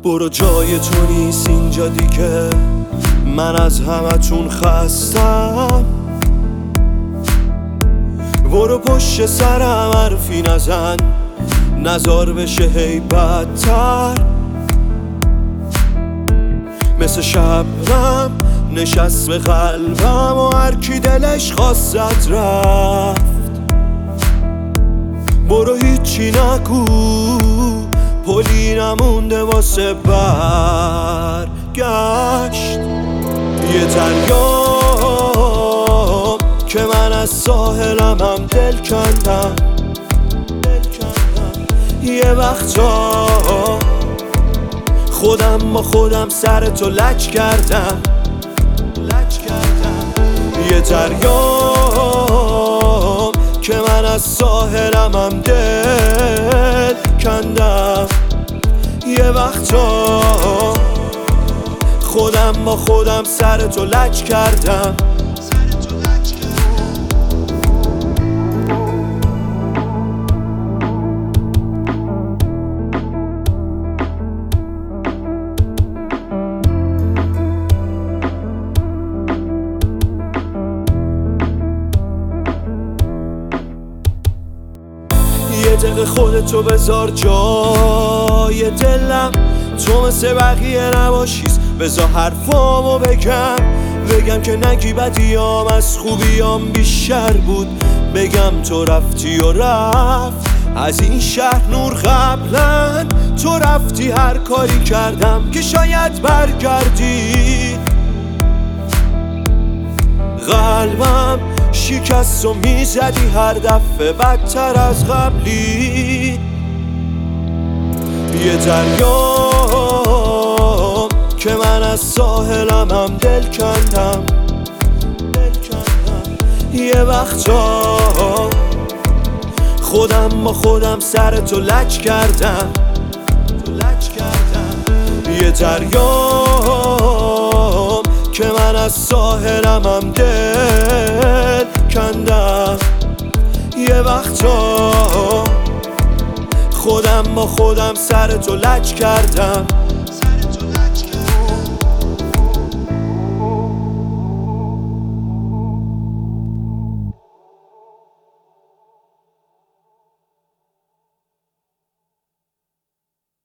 برو جای تو نیست اینجا دیگه، من از همتون خستم. برو پشت سرم حرفی نزن، نزار بشه هی بدتر. مثل شبنم نشست به قلبم و هر کی دلش خواست رفت. برو هیچی نگو، پلی نمونده واسه برگشت. یه دریام که من از ساحلم هم دل کندم. یه وقتا خودم با خودم سر تو لج کردم. یه دریام که من از ساحلم هم دل کندم. یه وقتا خودم با خودم سر تو لج کردم. یه دقیقه خودتو بذار جای دلم، تو مثل بقیه نباشیست. بذار حرفامو بگم که نگی بدیام از خوبیام بیشتر بود. بگم تو رفتی و رفت از این شهر نور قبلا. تو رفتی هر کاری کردم که شاید برگردی. قلبم شکست و میزدی هر دفعه بدتر از قبلی. یه دریام که من از ساحلم هم دل کندم. یه وقتا خودم با خودم سر تو لج کردم. یه دریام که من از ساحلم هم دل کندم. یه وقتا خودم با خودم سر تو لج کردم.